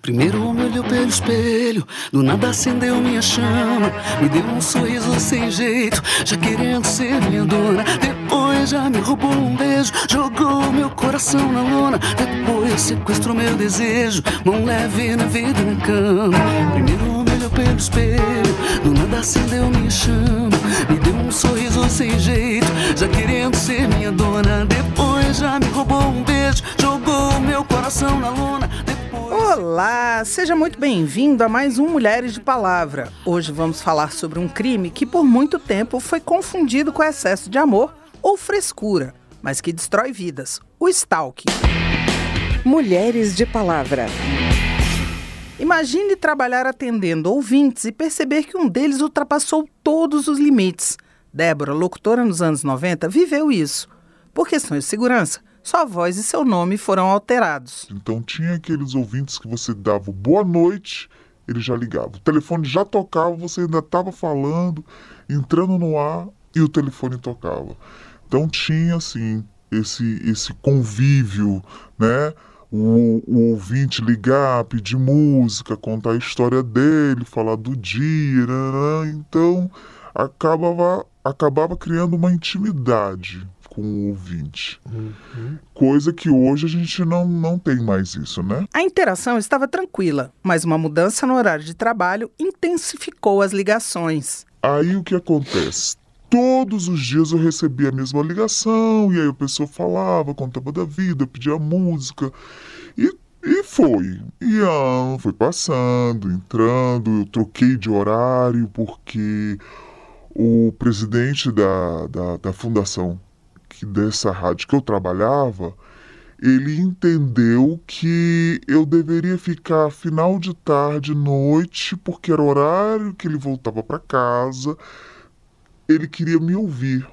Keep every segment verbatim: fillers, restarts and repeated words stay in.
Primeiro me olhou pelo espelho, do nada acendeu minha chama. Me deu um sorriso sem jeito, já querendo ser minha dona. Depois já me roubou um beijo, jogou meu coração na lona. Depois sequestrou meu desejo, mão leve na vida na cama. Primeiro me olhou pelo espelho, do nada acendeu minha chama. Me deu um sorriso sem jeito, já querendo ser minha dona. Depois já me roubou um beijo, jogou meu coração na lona. Olá, seja muito bem-vindo a mais um Mulheres de Palavra. Hoje vamos falar sobre um crime que por muito tempo foi confundido com excesso de amor ou frescura, mas que destrói vidas, o stalking. Mulheres de Palavra. Imagine trabalhar atendendo ouvintes e perceber que um deles ultrapassou todos os limites. Débora, locutora nos anos noventa, viveu isso. Por questões de segurança, sua voz e seu nome foram alterados. Então tinha aqueles ouvintes que você dava boa noite, ele já ligava. O telefone já tocava, você ainda estava falando, entrando no ar e o telefone tocava. Então tinha assim, esse, esse convívio, né? O, o ouvinte ligar, pedir música, contar a história dele, falar do dia, né? Então acabava, acabava criando uma intimidade com o ouvinte. Uhum. Coisa que hoje a gente não, não tem mais isso, né? A interação estava tranquila, mas uma mudança no horário de trabalho intensificou as ligações. Aí o que acontece? Todos os dias eu recebia a mesma ligação, e aí a pessoa falava, contava da vida, pedia música, e, e foi. E ah, foi passando, entrando, eu troquei de horário, porque o presidente da, da, da fundação dessa rádio que eu trabalhava, ele entendeu que eu deveria ficar final de tarde, noite, porque era o horário que ele voltava para casa. Ele queria me ouvir,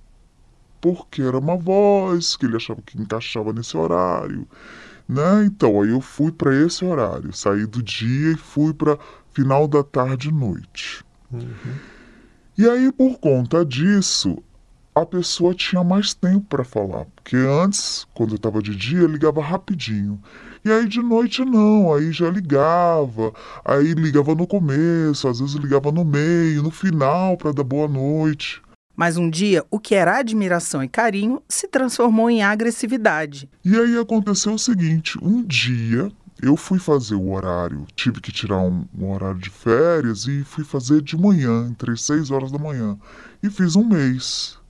porque era uma voz que ele achava que encaixava nesse horário, né? Então, aí eu fui para esse horário, saí do dia e fui para final da tarde e noite. Uhum. E aí, por conta disso, a pessoa tinha mais tempo para falar, porque antes, quando eu estava de dia, ligava rapidinho. E aí de noite não, aí já ligava, aí ligava no começo, às vezes ligava no meio, no final para dar boa noite. Mas um dia, o que era admiração e carinho se transformou em agressividade. E aí aconteceu o seguinte, um dia eu fui fazer o horário, tive que tirar um, um horário de férias e fui fazer de manhã, entre seis horas da manhã, e fiz um mês.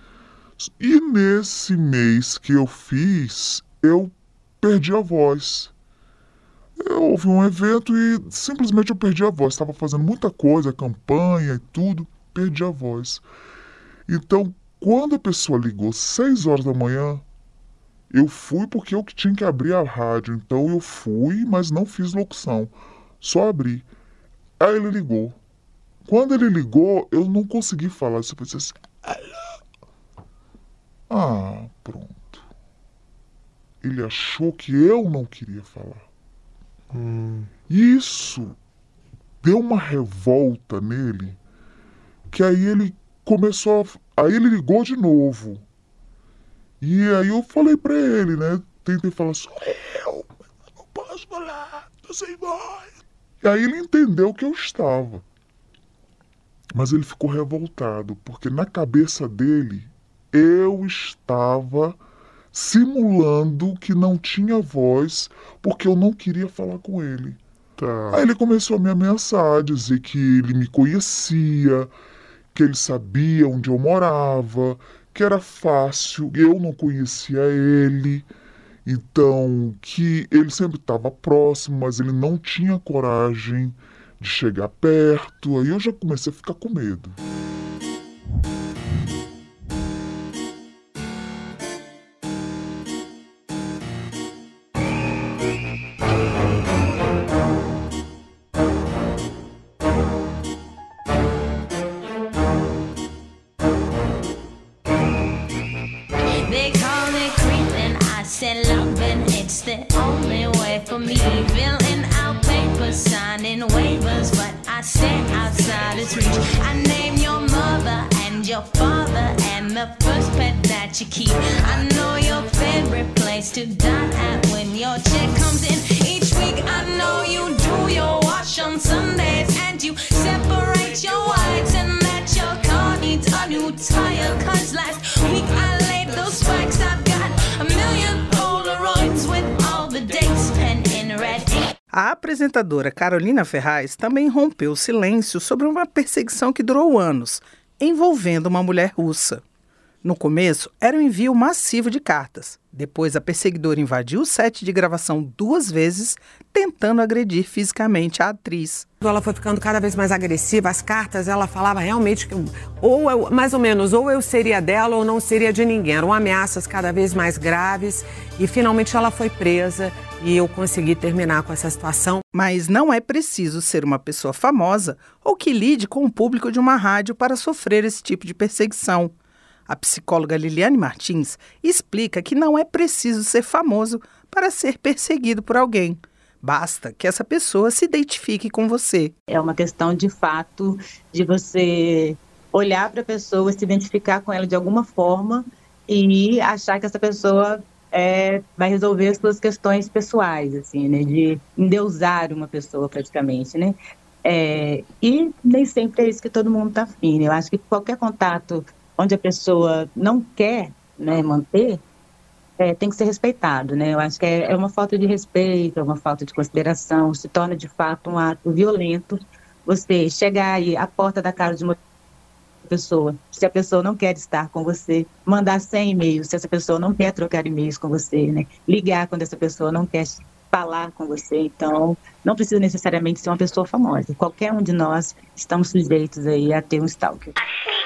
E nesse mês que eu fiz, eu perdi a voz. Eu, houve um evento e simplesmente eu perdi a voz. Estava fazendo muita coisa, campanha e tudo, perdi a voz. Então, quando a pessoa ligou seis horas da manhã, eu fui porque eu que tinha que abrir a rádio. Então eu fui, mas não fiz locução. Só abri. Aí ele ligou. Quando ele ligou, eu não consegui falar. Eu pensei assim, alô? Ah, pronto. Ele achou que eu não queria falar. Hum. Isso deu uma revolta nele, que aí ele começou a... Aí ele ligou de novo. E aí eu falei pra ele, né? Tentei falar, sou eu, não posso falar, tô sem voz. E aí ele entendeu que eu estava. Mas ele ficou revoltado, porque na cabeça dele, eu estava simulando que não tinha voz porque eu não queria falar com ele. Tá. Aí ele começou a me ameaçar, dizer que ele me conhecia, que ele sabia onde eu morava, que era fácil, eu não conhecia ele, então que ele sempre estava próximo, mas ele não tinha coragem de chegar perto. Aí eu já comecei a ficar com medo. The only way for me, filling out papers, signing waivers, but I stand outside its reach. I name your mother and your father and the first pet that you keep. I know your favorite place to dine at when your check comes in each week. I know you gets higher, cause last week I laid those spikes. I've got a million Polaroids with all the dates pen in red ink. A apresentadora Carolina Ferraz também rompeu o silêncio sobre uma perseguição que durou anos, envolvendo uma mulher russa. No começo, era um envio massivo de cartas. Depois, a perseguidora invadiu o set de gravação duas vezes, tentando agredir fisicamente a atriz. Ela foi ficando cada vez mais agressiva. As cartas, ela falava realmente que, ou eu, mais ou menos, ou eu seria dela ou não seria de ninguém. Eram ameaças cada vez mais graves e finalmente ela foi presa e eu consegui terminar com essa situação. Mas não é preciso ser uma pessoa famosa ou que lide com o público de uma rádio para sofrer esse tipo de perseguição. A psicóloga Liliane Martins explica que não é preciso ser famoso para ser perseguido por alguém. Basta que essa pessoa se identifique com você. É uma questão, de fato, de você olhar para a pessoa, se identificar com ela de alguma forma e achar que essa pessoa é, vai resolver as suas questões pessoais, assim, né? De endeusar uma pessoa praticamente, né? É, e nem sempre é isso que todo mundo está afim, né? Eu acho que qualquer contato onde a pessoa não quer, né, manter, é, tem que ser respeitado, né? Eu acho que é, é uma falta de respeito, é uma falta de consideração, se torna de fato um ato violento você chegar aí à porta da casa de uma pessoa, se a pessoa não quer estar com você, mandar cem e-mails, se essa pessoa não quer trocar e-mails com você, né? Ligar quando essa pessoa não quer falar com você. Então, não precisa necessariamente ser uma pessoa famosa. Qualquer um de nós estamos sujeitos aí a ter um stalker.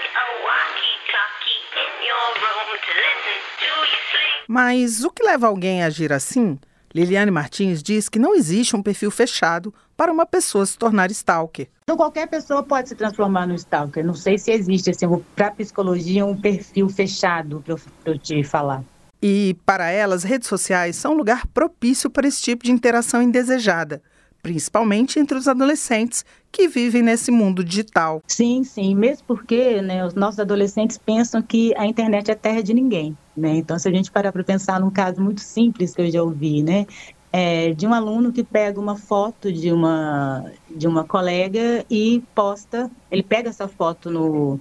Mas o que leva alguém a agir assim? Liliane Martins diz que não existe um perfil fechado para uma pessoa se tornar stalker. Então, qualquer pessoa pode se transformar no stalker. Não sei se existe, assim, para a psicologia, um perfil fechado para eu, eu te falar. E, para elas, redes sociais são um lugar propício para esse tipo de interação indesejada, principalmente entre os adolescentes que vivem nesse mundo digital. Sim, sim, mesmo porque, né, os nossos adolescentes pensam que a internet é terra de ninguém, né? Então, se a gente parar para pensar num caso muito simples que eu já ouvi, né, é de um aluno que pega uma foto de uma, de uma colega e posta, ele pega essa foto no,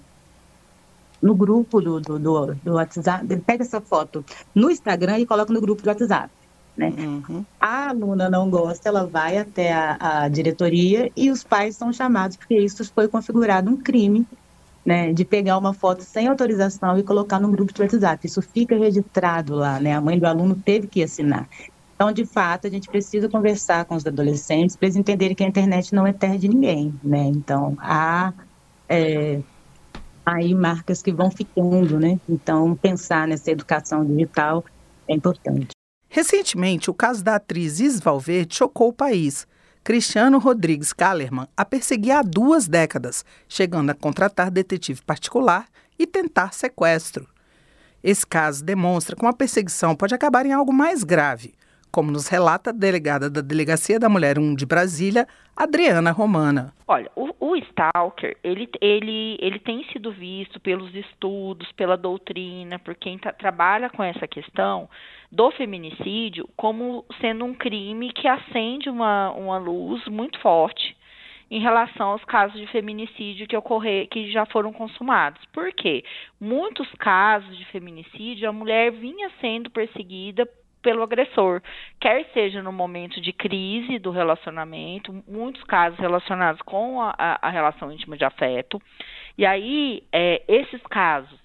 no grupo do, do, do, do WhatsApp, ele pega essa foto no Instagram e coloca no grupo do WhatsApp. Né? Uhum. A aluna não gosta, ela vai até a, a diretoria e os pais são chamados, porque isso foi configurado um crime, né, de pegar uma foto sem autorização e colocar no grupo do WhatsApp. Isso fica registrado lá, né? A mãe do aluno teve que assinar. Então, de fato, a gente precisa conversar com os adolescentes para eles entenderem que a internet não é terra de ninguém, né? Então, há é, aí marcas que vão ficando, né? Então, pensar nessa educação digital é importante. Recentemente, o caso da atriz Isis Valverde chocou o país. Cristiano Rodrigues Callerman a perseguia há duas décadas, chegando a contratar detetive particular e tentar sequestro. Esse caso demonstra como a perseguição pode acabar em algo mais grave, como nos relata a delegada da Delegacia da Mulher um de Brasília, Adriana Romana. Olha, o, o stalker, ele, ele, ele tem sido visto pelos estudos, pela doutrina, por quem tá, trabalha com essa questão do feminicídio como sendo um crime que acende uma, uma luz muito forte em relação aos casos de feminicídio que, ocorrer, que já foram consumados. Por quê? Muitos casos de feminicídio, a mulher vinha sendo perseguida pelo agressor, quer seja no momento de crise do relacionamento, muitos casos relacionados com a, a relação íntima de afeto, e aí é, esses casos,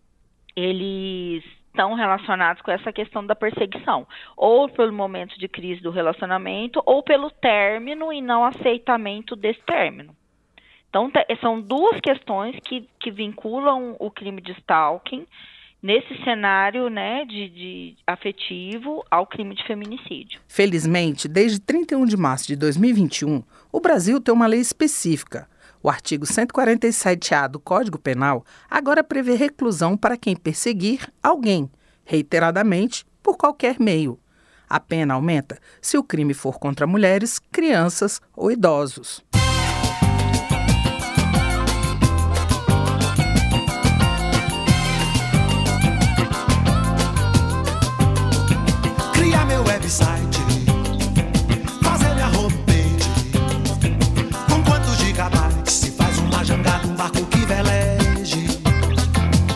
eles estão relacionados com essa questão da perseguição, ou pelo momento de crise do relacionamento, ou pelo término e não aceitamento desse término. Então, são duas questões que, que vinculam o crime de stalking nesse cenário, né, de, de afetivo ao crime de feminicídio. Felizmente, desde trinta e um de março de dois mil e vinte e um, o Brasil tem uma lei específica. O artigo cento e quarenta e sete A do Código Penal agora prevê reclusão para quem perseguir alguém, reiteradamente, por qualquer meio. A pena aumenta se o crime for contra mulheres, crianças ou idosos. Criar meu website, fazer minha homepage, com quantos gigabytes se faz uma jangada, um barco que veleje.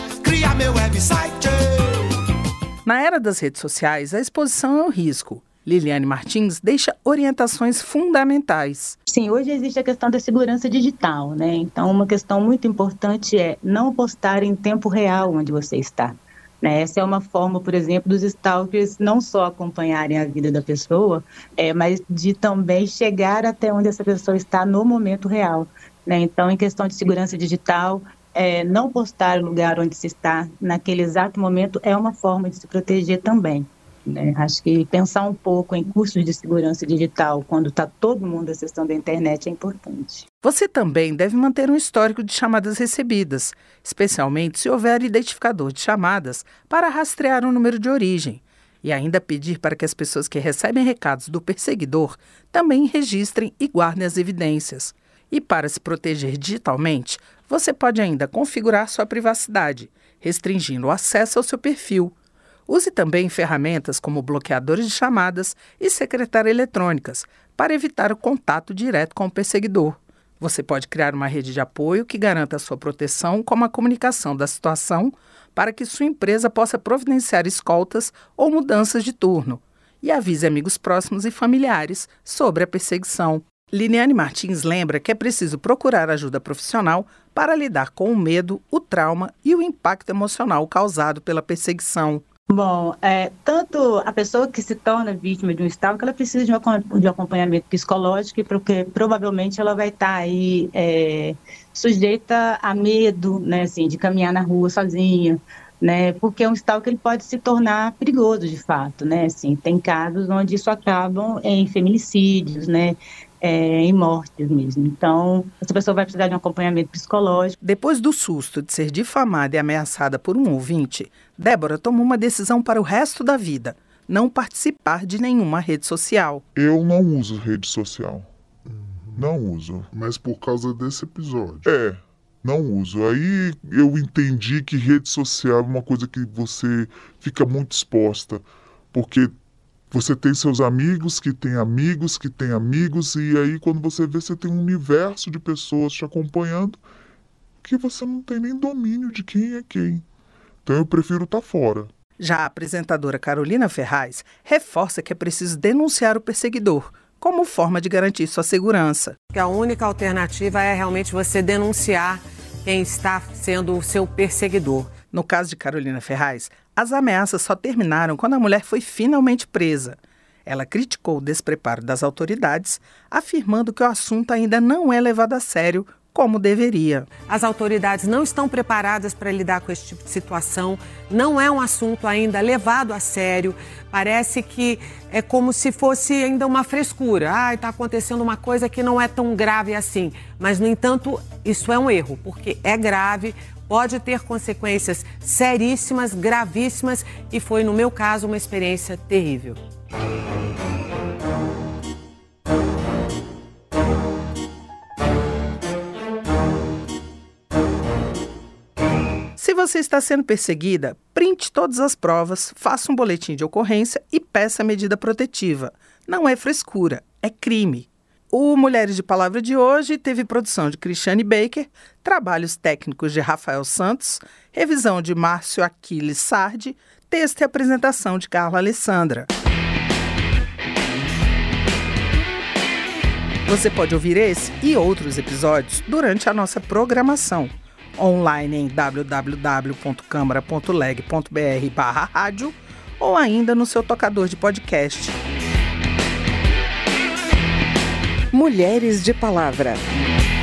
era das redes sociais, a exposição é um risco. Liliane Martins deixa orientações fundamentais. Sim, hoje existe a questão da segurança digital, né? Então, uma questão muito importante é não postar em tempo real onde você está. Né? Essa é uma forma, por exemplo, dos stalkers não só acompanharem a vida da pessoa, é, mas de também chegar até onde essa pessoa está no momento real. Né? Então, em questão de segurança digital, é, não postar o lugar onde se está naquele exato momento é uma forma de se proteger também. Né? Acho que pensar um pouco em cursos de segurança digital quando está todo mundo acessando a internet é importante. Você também deve manter um histórico de chamadas recebidas, especialmente se houver identificador de chamadas para rastrear o número de origem. E ainda pedir para que as pessoas que recebem recados do perseguidor também registrem e guardem as evidências. E para se proteger digitalmente, você pode ainda configurar sua privacidade, restringindo o acesso ao seu perfil. Use também ferramentas como bloqueadores de chamadas e secretária eletrônicas para evitar o contato direto com o perseguidor. Você pode criar uma rede de apoio que garanta a sua proteção, como a comunicação da situação, para que sua empresa possa providenciar escoltas ou mudanças de turno. E avise amigos próximos e familiares sobre a perseguição. Liliane Martins lembra que é preciso procurar ajuda profissional para lidar com o medo, o trauma e o impacto emocional causado pela perseguição. Bom, é, tanto a pessoa que se torna vítima de um stalker, ela precisa de um, de um acompanhamento psicológico, porque provavelmente ela vai estar aí é, sujeita a medo, né, assim, de caminhar na rua sozinha, né, porque um stalker ele pode se tornar perigoso de fato, né, assim, tem casos onde isso acabam em feminicídios, né, É, em mortes mesmo. Então, essa pessoa vai precisar de um acompanhamento psicológico. Depois do susto de ser difamada e ameaçada por um ouvinte, Débora tomou uma decisão para o resto da vida: não participar de nenhuma rede social. Eu não uso rede social. Não uso. Mas por causa desse episódio. É, não uso. Aí eu entendi que rede social é uma coisa que você fica muito exposta, porque você tem seus amigos, que tem amigos, que tem amigos, e aí quando você vê, você tem um universo de pessoas te acompanhando que você não tem nem domínio de quem é quem. Então eu prefiro estar fora. Já a apresentadora Carolina Ferraz reforça que é preciso denunciar o perseguidor, como forma de garantir sua segurança. A única alternativa é realmente você denunciar quem está sendo o seu perseguidor. No caso de Carolina Ferraz, as ameaças só terminaram quando a mulher foi finalmente presa. Ela criticou o despreparo das autoridades, afirmando que o assunto ainda não é levado a sério como deveria. As autoridades não estão preparadas para lidar com esse tipo de situação, não é um assunto ainda levado a sério, parece que é como se fosse ainda uma frescura. Ah, está acontecendo uma coisa que não é tão grave assim, mas, no entanto, isso é um erro, porque é grave, pode ter consequências seríssimas, gravíssimas, e foi, no meu caso, uma experiência terrível. Se você está sendo perseguida, printe todas as provas, faça um boletim de ocorrência e peça medida protetiva. Não é frescura, é crime. O Mulheres de Palavra de hoje teve produção de Cristiane Baker, trabalhos técnicos de Rafael Santos, revisão de Márcio Aquiles Sardi, texto e apresentação de Carla Alessandra. Você pode ouvir esse e outros episódios durante a nossa programação, online em w w w ponto câmara ponto leg ponto b r barra rádio ou ainda no seu tocador de podcast. Mulheres de Palavra.